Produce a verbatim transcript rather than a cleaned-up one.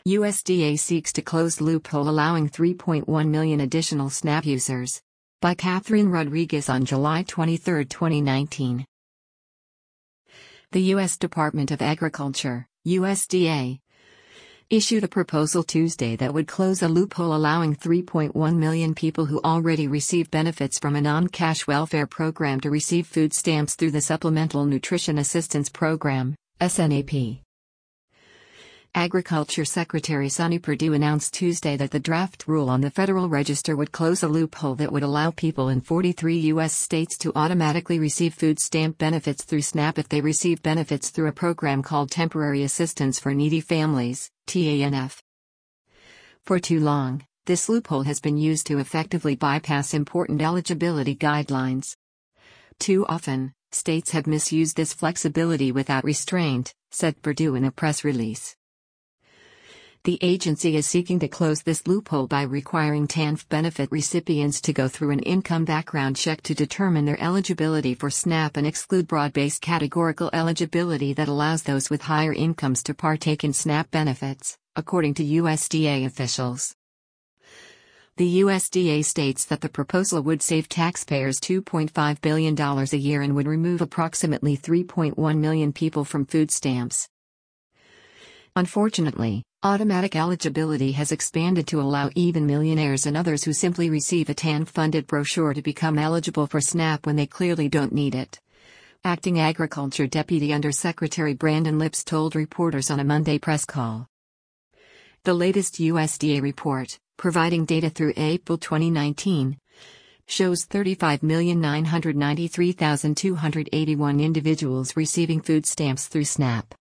U S D A seeks to close loophole allowing three point one million additional SNAP users. By Catherine Rodriguez on July twenty-third, twenty nineteen. The U S Department of Agriculture, U S D A, issued a proposal Tuesday that would close a loophole allowing three point one million people who already receive benefits from a non-cash welfare program to receive food stamps through the Supplemental Nutrition Assistance Program, S N A P. Agriculture Secretary Sonny Perdue announced Tuesday that the draft rule on the Federal Register would close a loophole that would allow people in forty-three U S states to automatically receive food stamp benefits through SNAP if they receive benefits through a program called Temporary Assistance for Needy Families, T A N F. For too long, this loophole has been used to effectively bypass important eligibility guidelines. Too often, states have misused this flexibility without restraint, said Perdue in a press release. The agency is seeking to close this loophole by requiring T A N F benefit recipients to go through an income background check to determine their eligibility for SNAP and exclude broad-based categorical eligibility that allows those with higher incomes to partake in SNAP benefits, according to U S D A officials. The U S D A states that the proposal would save taxpayers two point five billion dollars a year and would remove approximately three point one million people from food stamps. Unfortunately, automatic eligibility has expanded to allow even millionaires and others who simply receive a T A N F-funded brochure to become eligible for SNAP when they clearly don't need it. Acting Agriculture Deputy Undersecretary Brandon Lips told reporters on a Monday press call. The latest U S D A report, providing data through April twenty nineteen, shows thirty-five million nine hundred ninety-three thousand two hundred eighty-one individuals receiving food stamps through SNAP.